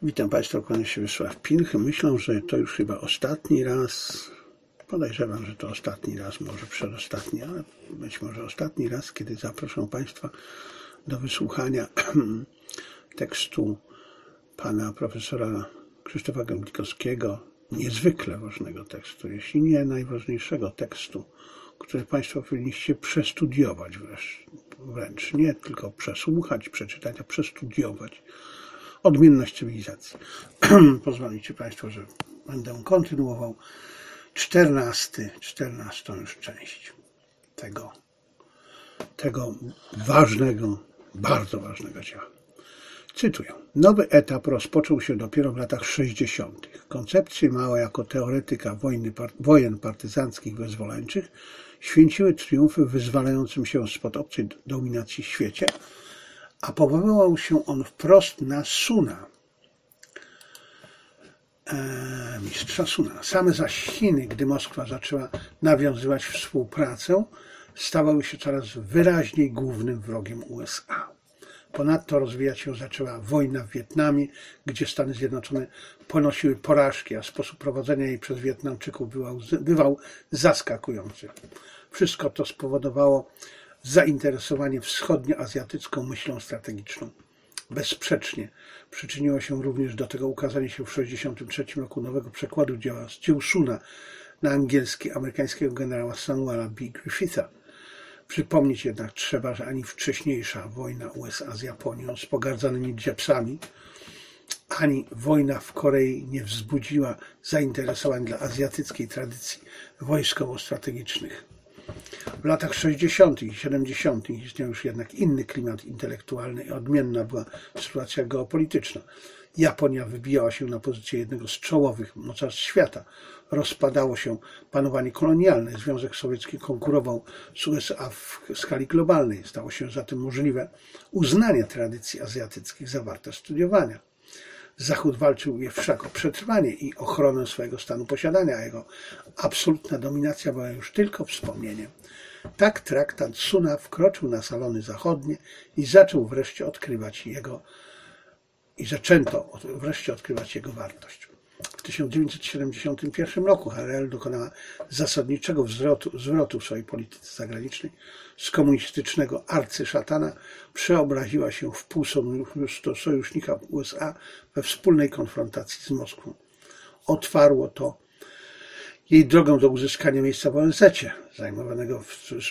Witam Państwa, kłaniam się Wiesław Pilch. Myślę, że to już chyba ostatni raz, podejrzewam, że to ostatni raz, może przedostatni, ale być może ostatni raz, kiedy zapraszam Państwa do wysłuchania tekstu pana profesora Krzysztofa Gęblikowskiego, niezwykle ważnego tekstu, jeśli nie najważniejszego tekstu, który Państwo powinniście przestudiować wręcz, nie tylko przesłuchać, przeczytać, a przestudiować. Odmienność cywilizacji. Pozwolicie Państwo, że będę kontynuował 14 już część tego ważnego, bardzo ważnego dzieła. Cytuję. Nowy etap rozpoczął się dopiero w latach 60. Koncepcje Mao jako teoretyka wojen partyzanckich wyzwoleńczych święciły triumfy w wyzwalającym się spod obcej dominacji świecie, a powoływał się on wprost na Suna, mistrza Suna. Same zaś Chiny, gdy Moskwa zaczęła nawiązywać współpracę, stawały się coraz wyraźniej głównym wrogiem USA. Ponadto rozwijać się zaczęła wojna w Wietnamie, gdzie Stany Zjednoczone ponosiły porażki, a sposób prowadzenia jej przez Wietnamczyków bywał zaskakujący. Wszystko to spowodowało zainteresowanie wschodnioazjatycką myślą strategiczną. Bezsprzecznie przyczyniło się również do tego ukazanie się w 1963 roku nowego przekładu dzieł Suna na angielski amerykańskiego generała Samuela B. Griffitha. Przypomnieć jednak trzeba, że ani wcześniejsza wojna USA z Japonią z pogardzanymi Japsami, ani wojna w Korei nie wzbudziła zainteresowań dla azjatyckiej tradycji wojskowo-strategicznych. W latach 60. i 70. istniał już jednak inny klimat intelektualny i odmienna była sytuacja geopolityczna. Japonia wybijała się na pozycję jednego z czołowych mocarstw świata. Rozpadało się panowanie kolonialne. Związek Sowiecki konkurował z USA w skali globalnej. Stało się zatem możliwe uznanie tradycji azjatyckich za warte studiowania. Zachód walczył wszak o przetrwanie i ochronę swojego stanu posiadania, a jego absolutna dominacja była już tylko wspomnieniem. Tak traktat Suna wkroczył na salony zachodnie i zaczęto wreszcie odkrywać jego wartość. W 1971 roku HRL dokonała zasadniczego zwrotu w swojej polityce zagranicznej. Z komunistycznego arcyszatana przeobraziła się w półsojusznika USA we wspólnej konfrontacji z Moskwą. Otwarło to jej drogę do uzyskania miejsca w ONZ-cie, zajmowanego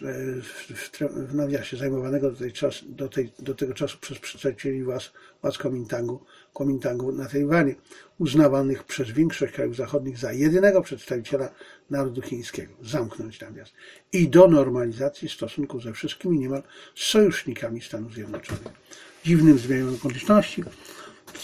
do tego czasu przez przedstawicieli władz Kuomintangu na Tajwanie, uznawanych przez większość krajów zachodnich za jedynego przedstawiciela narodu chińskiego, zamknąć nawias, i do normalizacji stosunków ze wszystkimi niemal sojusznikami Stanów Zjednoczonych. Dziwnym zbiegiem okoliczności w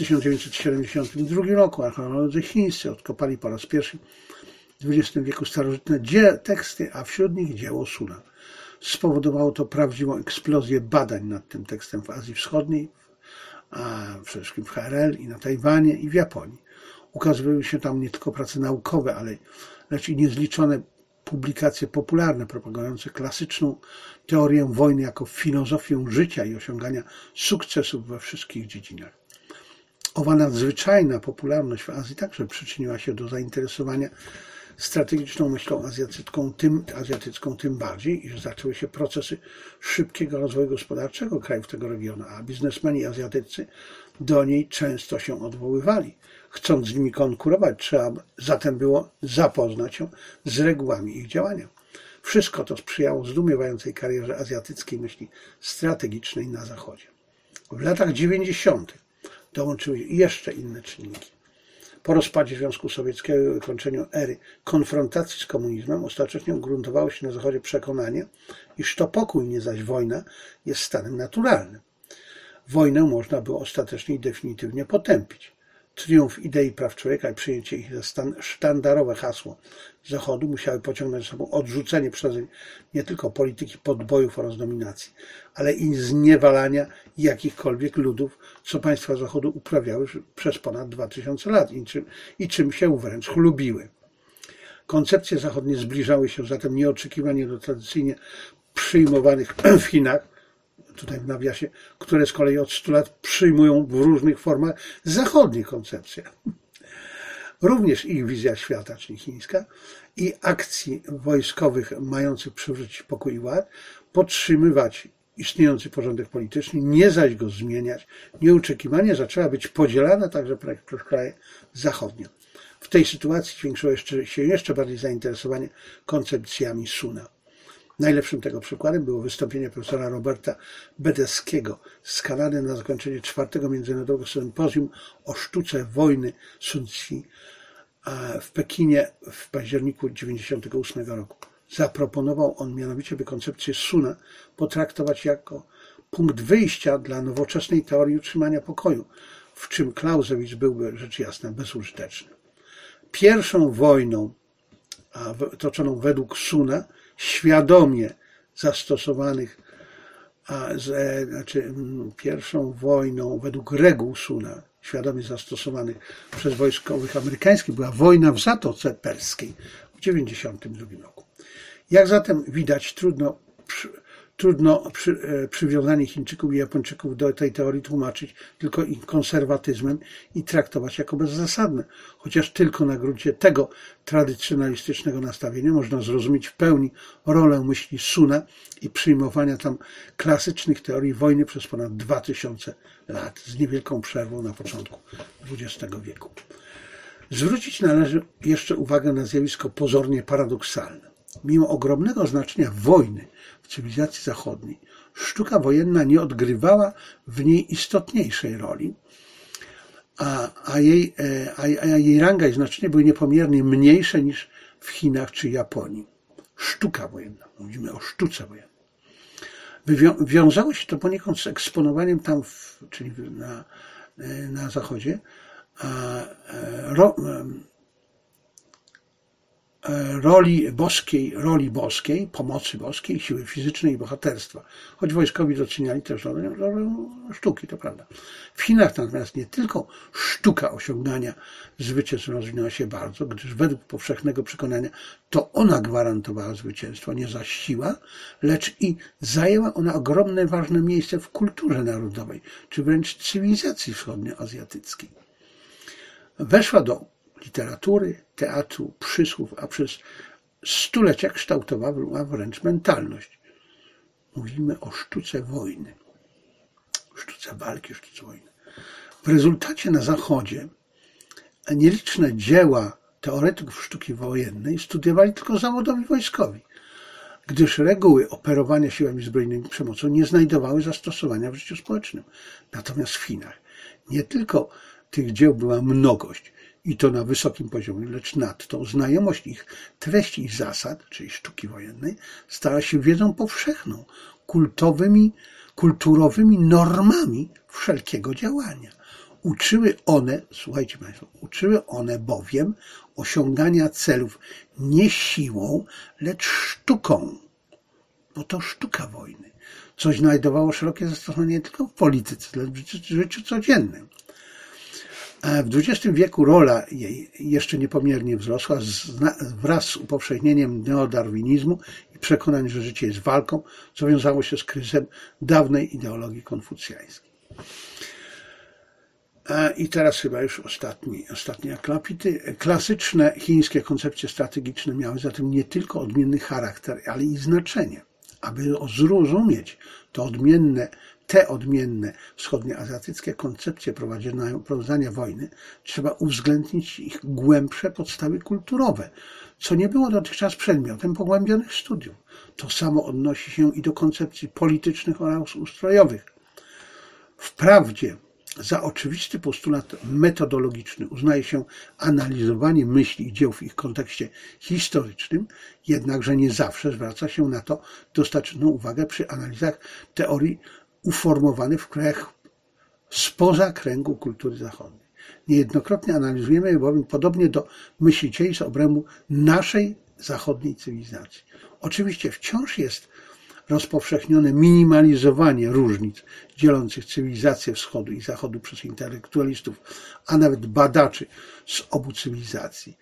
1972 roku archeolodzy chińscy odkopali po raz pierwszy w XX wieku starożytne teksty, a wśród nich dzieło Suna. Spowodowało to prawdziwą eksplozję badań nad tym tekstem w Azji Wschodniej, a przede wszystkim w HRL i na Tajwanie i w Japonii. Ukazywały się tam nie tylko prace naukowe, lecz i niezliczone publikacje popularne propagujące klasyczną teorię wojny jako filozofię życia i osiągania sukcesów we wszystkich dziedzinach. Owa nadzwyczajna popularność w Azji także przyczyniła się do zainteresowania strategiczną myślą azjatycką tym bardziej, iż zaczęły się procesy szybkiego rozwoju gospodarczego krajów tego regionu, a biznesmeni azjatyccy do niej często się odwoływali. Chcąc z nimi konkurować, trzeba zatem było zapoznać się z regułami ich działania. Wszystko to sprzyjało zdumiewającej karierze azjatyckiej myśli strategicznej na Zachodzie. W latach 90. dołączyły jeszcze inne czynniki. Po rozpadzie Związku Sowieckiego i ukończeniu ery konfrontacji z komunizmem ostatecznie ugruntowało się na Zachodzie przekonanie, iż to pokój, nie zaś wojna, jest stanem naturalnym. Wojnę można było ostatecznie i definitywnie potępić. Triumf idei praw człowieka i przyjęcie ich za sztandarowe hasło Zachodu musiały pociągnąć za sobą odrzucenie przezeń nie tylko polityki podbojów oraz dominacji, ale i zniewalania jakichkolwiek ludów, co państwa Zachodu uprawiały przez ponad 2000 lat i czym się wręcz chlubiły. Koncepcje zachodnie zbliżały się zatem nieoczekiwanie do tradycyjnie przyjmowanych w Chinach tutaj w nawiasie, które z kolei od 100 lat przyjmują w różnych formach zachodnie koncepcje. Również ich wizja świata, czyli chińska, i akcji wojskowych mających przywrócić pokój i ład, podtrzymywać istniejący porządek polityczny, nie zaś go zmieniać, nieoczekiwanie zaczęła być podzielana także przez kraje zachodnie. W tej sytuacji zwiększyło się jeszcze bardziej zainteresowanie koncepcjami Suna. Najlepszym tego przykładem było wystąpienie profesora Roberta Bedeskiego z Kanady na zakończenie 4. Międzynarodowego Sympozjum o sztuce wojny Sun Tzu w Pekinie w październiku 1998 roku. Zaproponował on mianowicie, by koncepcję Suna potraktować jako punkt wyjścia dla nowoczesnej teorii utrzymania pokoju, w czym Clausewitz byłby rzecz jasna bezużyteczny. Pierwszą wojną toczoną według Suna, świadomie zastosowanych, pierwszą wojną według reguł Suna, świadomie zastosowanych przez wojskowych amerykańskich, była wojna w Zatoce Perskiej w 1992 roku. Jak zatem widać, trudno przywiązanie Chińczyków i Japończyków do tej teorii tłumaczyć tylko ich konserwatyzmem i traktować jako bezzasadne, chociaż tylko na gruncie tego tradycjonalistycznego nastawienia można zrozumieć w pełni rolę myśli Suna i przyjmowania tam klasycznych teorii wojny przez ponad 2000 lat, z niewielką przerwą na początku XX wieku. Zwrócić należy jeszcze uwagę na zjawisko pozornie paradoksalne. Mimo ogromnego znaczenia wojny w cywilizacji zachodniej, sztuka wojenna nie odgrywała w niej istotniejszej roli, a jej ranga i znaczenie były niepomiernie mniejsze niż w Chinach czy Japonii. Sztuka wojenna, mówimy o sztuce wojennej. Wiązało się to poniekąd z eksponowaniem tam, czyli na zachodzie, roli boskiej, pomocy boskiej, siły fizycznej i bohaterstwa. Choć wojskowi doceniali też rolę sztuki, to prawda. W Chinach natomiast nie tylko sztuka osiągania zwycięstw rozwinęła się bardzo, gdyż według powszechnego przekonania to ona gwarantowała zwycięstwo, nie zaś siła, lecz i zajęła ona ogromne, ważne miejsce w kulturze narodowej, czy wręcz cywilizacji wschodnioazjatyckiej. Weszła do literatury, teatru, przysłów, a przez stulecia kształtowała wręcz mentalność. Mówimy o sztuce wojny, sztuce walki, sztuce wojny. W rezultacie na Zachodzie nieliczne dzieła teoretyków sztuki wojennej studiowali tylko zawodowi wojskowi, gdyż reguły operowania siłami zbrojnymi przemocą nie znajdowały zastosowania w życiu społecznym. Natomiast w Chinach nie tylko tych dzieł była mnogość, i to na wysokim poziomie, lecz nadto znajomość ich treści i zasad, czyli sztuki wojennej, stała się wiedzą powszechną, kulturowymi normami wszelkiego działania. Uczyły one bowiem osiągania celów nie siłą, lecz sztuką, bo to sztuka wojny, co znajdowało szerokie zastosowanie nie tylko w polityce, lecz w życiu codziennym. W XX wieku rola jej jeszcze niepomiernie wzrosła wraz z upowszechnieniem neodarwinizmu i przekonań, że życie jest walką, co wiązało się z kryzysem dawnej ideologii konfucjańskiej. I teraz chyba już ostatnie akapity. Klasyczne chińskie koncepcje strategiczne miały zatem nie tylko odmienny charakter, ale i znaczenie. Aby zrozumieć te odmienne wschodnioazjatyckie koncepcje prowadzenia wojny, trzeba uwzględnić ich głębsze podstawy kulturowe, co nie było dotychczas przedmiotem pogłębionych studiów. To samo odnosi się i do koncepcji politycznych oraz ustrojowych. Wprawdzie za oczywisty postulat metodologiczny uznaje się analizowanie myśli i dzieł w ich kontekście historycznym, jednakże nie zawsze zwraca się na to dostateczną uwagę przy analizach teorii uformowanych w krajach spoza kręgu kultury zachodniej. Niejednokrotnie analizujemy je bowiem podobnie do myślicieli z obrębu naszej zachodniej cywilizacji. Oczywiście wciąż jest rozpowszechnione minimalizowanie różnic dzielących cywilizację wschodu i zachodu przez intelektualistów, a nawet badaczy z obu cywilizacji.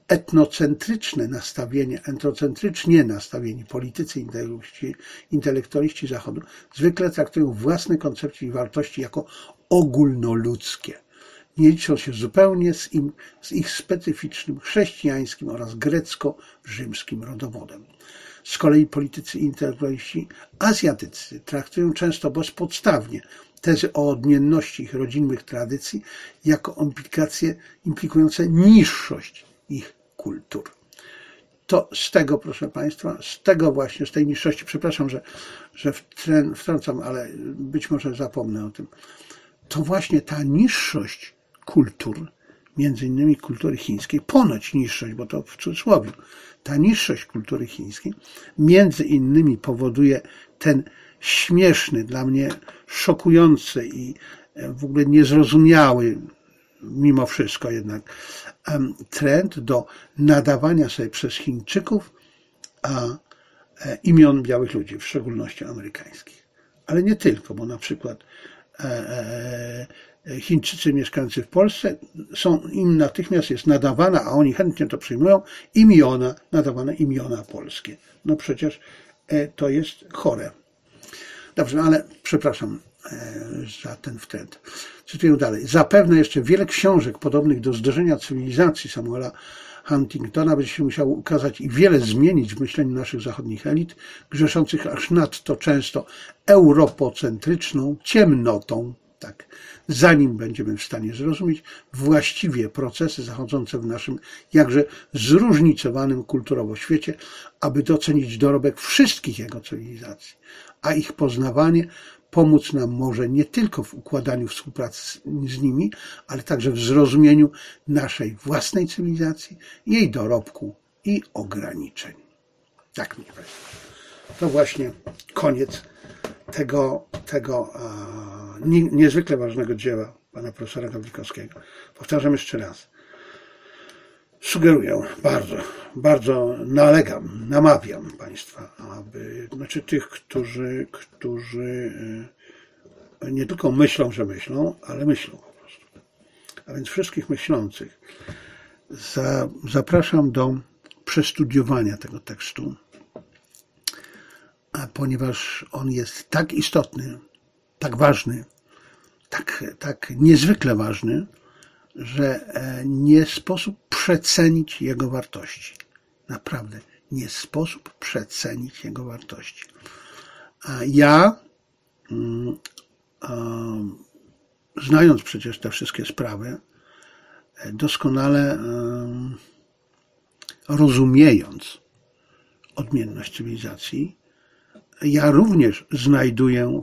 etnocentrycznie nastawieni politycy, intelektualiści Zachodu zwykle traktują własne koncepcje i wartości jako ogólnoludzkie. Nie liczą się zupełnie z ich specyficznym chrześcijańskim oraz grecko-rzymskim rodowodem. Z kolei politycy i intelektualiści azjatyccy traktują często bezpodstawnie tezy o odmienności ich rodzinnych tradycji jako implikacje implikujące niższość ich kultur. To z tego, proszę Państwa, z tej niższości, przepraszam, że wtrącam, ale być może zapomnę o tym, to właśnie ta niższość kultur, między innymi kultury chińskiej, ponoć niższość, bo to w cudzysłowie, ta niższość kultury chińskiej między innymi powoduje ten śmieszny, dla mnie szokujący i w ogóle niezrozumiały, mimo wszystko jednak, trend do nadawania sobie przez Chińczyków imion białych ludzi, w szczególności amerykańskich. Ale nie tylko, bo na przykład Chińczycy mieszkający w Polsce, im natychmiast jest nadawana, a oni chętnie to przyjmują, nadawane imiona polskie. No przecież to jest chore. Dobrze, ale przepraszam za ten wtręt. Cytuję dalej. Zapewne jeszcze wiele książek podobnych do Zderzenia cywilizacji Samuela Huntingtona będzie się musiało ukazać i wiele zmienić w myśleniu naszych zachodnich elit, grzeszących aż nadto często europocentryczną ciemnotą, tak, zanim będziemy w stanie zrozumieć właściwie procesy zachodzące w naszym jakże zróżnicowanym kulturowo świecie, aby docenić dorobek wszystkich jego cywilizacji, a ich poznawanie pomóc nam może nie tylko w układaniu współpracy z nimi, ale także w zrozumieniu naszej własnej cywilizacji, jej dorobku i ograniczeń. Tak mi jest. To właśnie koniec tego niezwykle ważnego dzieła pana profesora Gawlikowskiego. Powtarzam jeszcze raz. Sugeruję, bardzo nalegam, namawiam Państwa, znaczy tych, którzy nie tylko myślą, że myślą, ale myślą po prostu. A więc wszystkich myślących zapraszam do przestudiowania tego tekstu, ponieważ on jest tak istotny, tak ważny, tak niezwykle ważny, że nie sposób przecenić jego wartości. Naprawdę, nie sposób przecenić jego wartości. Ja, znając przecież te wszystkie sprawy, doskonale rozumiejąc odmienność cywilizacji, ja również znajduję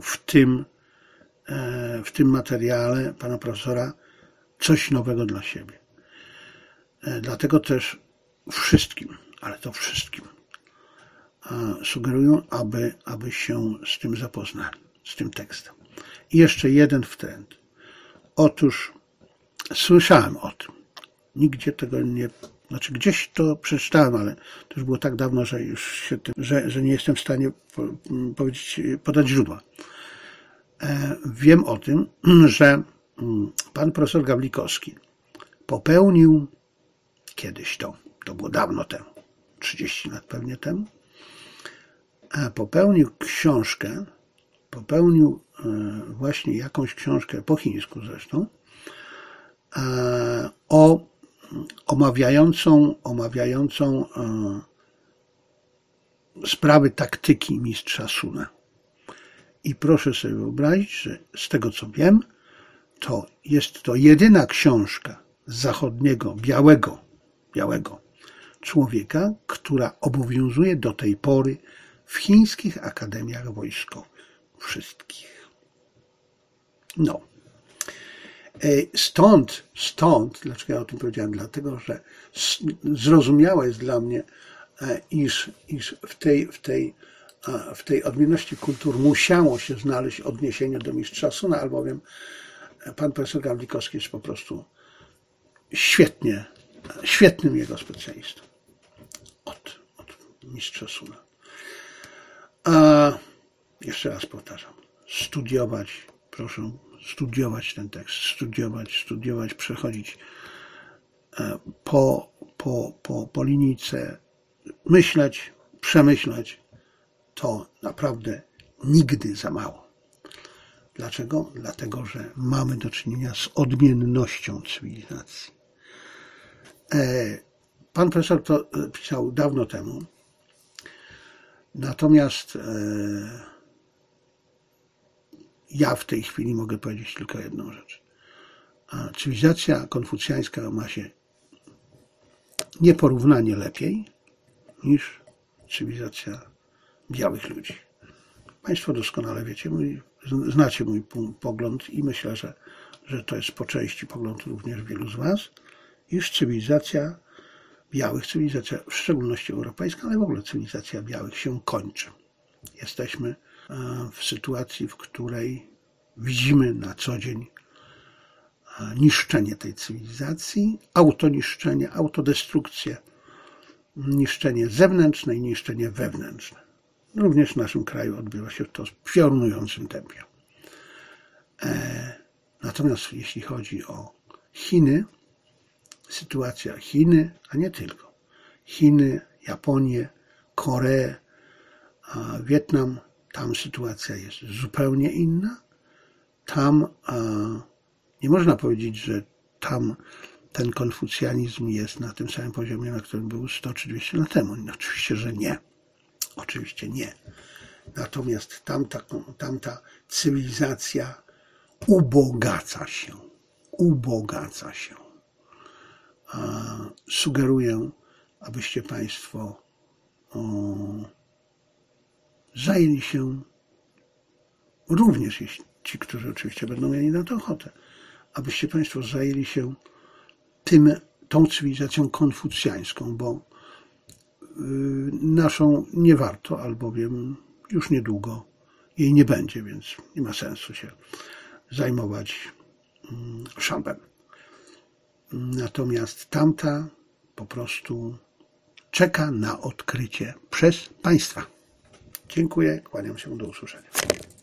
w tym materiale pana profesora coś nowego dla siebie. Dlatego też wszystkim, ale to wszystkim, sugeruję, aby się z tym zapoznali, z tym tekstem. I jeszcze jeden wtręt. Otóż słyszałem o tym. Nigdzie tego nie, znaczy gdzieś to przeczytałem, ale to już było tak dawno, że już się tym, że nie jestem w stanie podać źródła. Wiem o tym, że pan profesor Gawlikowski popełnił kiedyś to było dawno temu, 30 lat pewnie temu, popełnił właśnie jakąś książkę, po chińsku zresztą, omawiającą sprawy taktyki mistrza Suna. I proszę sobie wyobrazić, że z tego co wiem, to jest to jedyna książka zachodniego, białego człowieka, która obowiązuje do tej pory w chińskich akademiach wojskowych. Wszystkich. No. Stąd, dlaczego ja o tym powiedziałem? Dlatego, że zrozumiałe jest dla mnie, iż w tej odmienności kultur musiało się znaleźć odniesienie do mistrza Suna, albowiem pan profesor Gawlikowski jest po prostu świetnym jego specjalistą od mistrza Suna. Jeszcze raz powtarzam, proszę studiować ten tekst, studiować, przechodzić po po linijce, myśleć, przemyśleć, to naprawdę nigdy za mało. Dlaczego? Dlatego, że mamy do czynienia z odmiennością cywilizacji. Pan profesor to pisał dawno temu, natomiast ja w tej chwili mogę powiedzieć tylko jedną rzecz. Cywilizacja konfucjańska ma się nieporównanie lepiej niż cywilizacja białych ludzi. Państwo doskonale wiecie, znacie mój pogląd i myślę, że to jest po części pogląd również wielu z was, iż cywilizacja białych, cywilizacja w szczególności europejska, ale w ogóle cywilizacja białych się kończy. Jesteśmy w sytuacji, w której widzimy na co dzień niszczenie tej cywilizacji, autoniszczenie, autodestrukcję, niszczenie zewnętrzne i niszczenie wewnętrzne. Również w naszym kraju odbywa się to w piorunującym tempie. Natomiast jeśli chodzi o Chiny, sytuacja Chiny, a nie tylko, Chiny, Japonię, Koreę, Wietnam, tam sytuacja jest zupełnie inna. Tam nie można powiedzieć, że tam ten konfucjanizm jest na tym samym poziomie, na którym był 100 czy 200 lat temu. Oczywiście, że nie. Oczywiście nie. Natomiast tamta cywilizacja ubogaca się. Sugeruję, abyście Państwo zajęli się, również ci, którzy oczywiście będą mieli na to ochotę, abyście Państwo zajęli się tą cywilizacją konfucjańską, bo naszą nie warto, albowiem już niedługo jej nie będzie, więc nie ma sensu się zajmować szampem. Natomiast tamta po prostu czeka na odkrycie przez Państwa. Dziękuję, kłaniam się, do usłyszenia.